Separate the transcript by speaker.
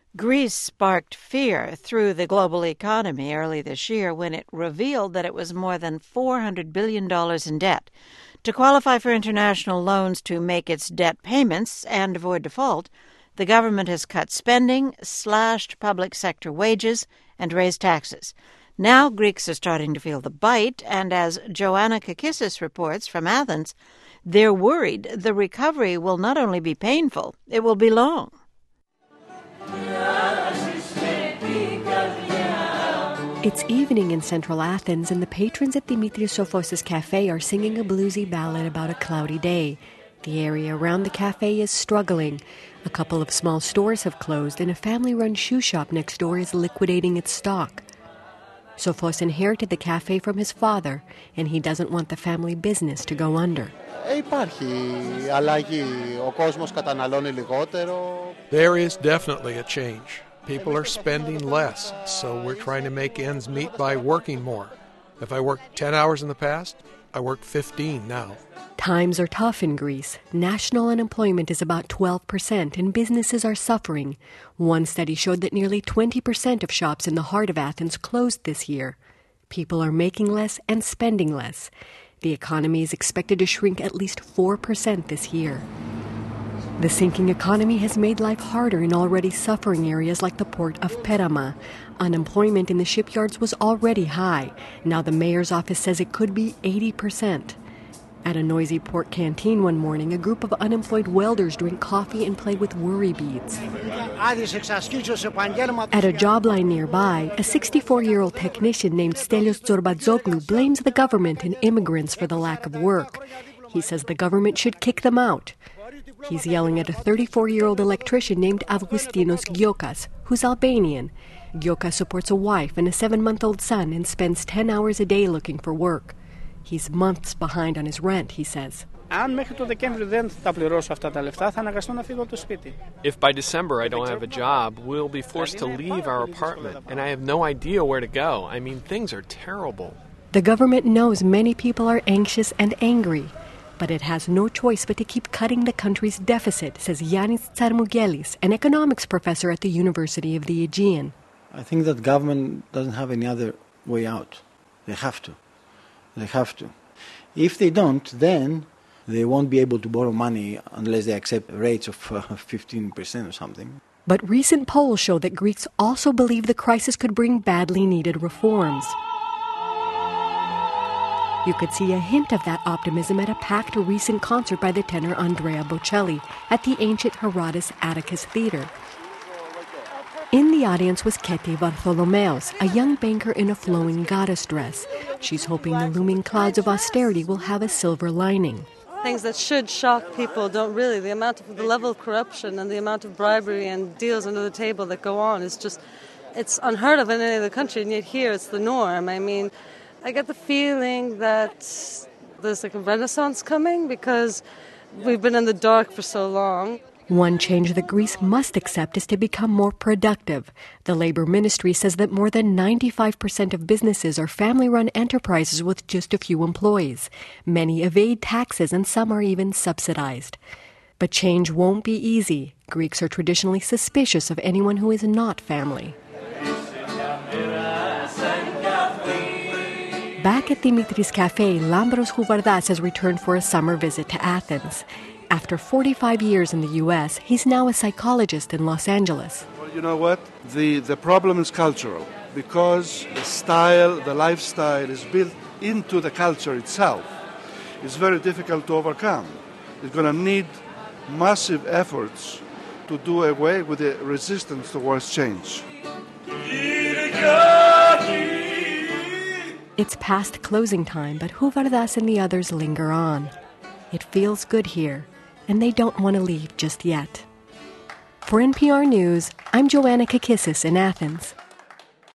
Speaker 1: Greece sparked fear through the global economy early this year when it revealed that it was more than $400 billion in debt. To qualify for international loans to make its debt payments and avoid default, the government has cut spending, slashed public sector wages, and raised taxes. Now Greeks are starting to feel the bite, and as Joanna Kakissis reports from Athens, they're worried the recovery will not only be painful, it will be long.
Speaker 2: It's evening in central Athens, and the patrons at Dimitris Sophos' cafe are singing a bluesy ballad about a cloudy day. The area around the cafe is struggling. A couple of small stores have closed, and a family-run shoe shop next door is liquidating its stock. Sophos inherited the cafe from his father, and he doesn't want the family business to go under.
Speaker 3: There is definitely a change. People are spending less, so we're trying to make ends meet by working more. If I worked 10 hours in the past, I work 15 now.
Speaker 2: Times are tough in Greece. National unemployment is about 12%, and businesses are suffering. One study showed that nearly 20% of shops in the heart of Athens closed this year. People are making less and spending less. The economy is expected to shrink at least 4% this year. The sinking economy has made life harder in already suffering areas like the port of Perama. Unemployment in the shipyards was already high. Now the mayor's office says it could be 80%. At a noisy port canteen one morning, a group of unemployed welders drank coffee and played with worry beads. At a job line nearby, a 64-year-old technician named Stelios Zorbatzoglu blames the government and immigrants for the lack of work. He says the government should kick them out. He's yelling at a 34-year-old electrician named Avgustinos Giokas, who's Albanian. Giokas supports a wife and a 7-month-old son and spends 10 hours a day looking for work. He's months behind on his rent, he says.
Speaker 4: If by December I don't have a job, we'll be forced to leave our apartment, and I have no idea where to go. I mean, things are terrible.
Speaker 2: The government knows many people are anxious and angry, but it has no choice but to keep cutting the country's deficit, says Yannis Tsarmougelis, an economics professor at the University of the Aegean.
Speaker 5: I think that government doesn't have any other way out. They have to. They have to. If they don't, then they won't be able to borrow money unless they accept rates of 15% or something.
Speaker 2: But recent polls show that Greeks also believe the crisis could bring badly needed reforms. You could see a hint of that optimism at a packed recent concert by the tenor Andrea Bocelli at the ancient Herodes Atticus Theatre. In the audience was Keti Bartholomeos, a young banker in a flowing goddess dress. She's hoping the looming clouds of austerity will have a silver lining.
Speaker 6: Things that should shock people don't really. The level of corruption and the amount of bribery and deals under the table that go on is just, it's unheard of in any other country, and yet here it's the norm. I mean, I get the feeling that there's like a renaissance coming because we've been in the dark for so long.
Speaker 2: One change that Greece must accept is to become more productive. The Labor Ministry says that more than 95% of businesses are family-run enterprises with just a few employees. Many evade taxes and some are even subsidized. But change won't be easy. Greeks are traditionally suspicious of anyone who is not family. Back at Dimitris Cafe, Lambros Houvardas has returned for a summer visit to Athens. After 45 years in the U.S., he's now a psychologist in Los Angeles.
Speaker 7: Well, you know what? The problem is cultural because the style, the lifestyle is built into the culture itself. It's very difficult to overcome. It's going to need massive efforts to do away with the resistance towards change.
Speaker 2: It's past closing time, but Houvardas and the others linger on. It feels good here, and they don't want to leave just yet. For NPR News, I'm Joanna Kakissis in Athens.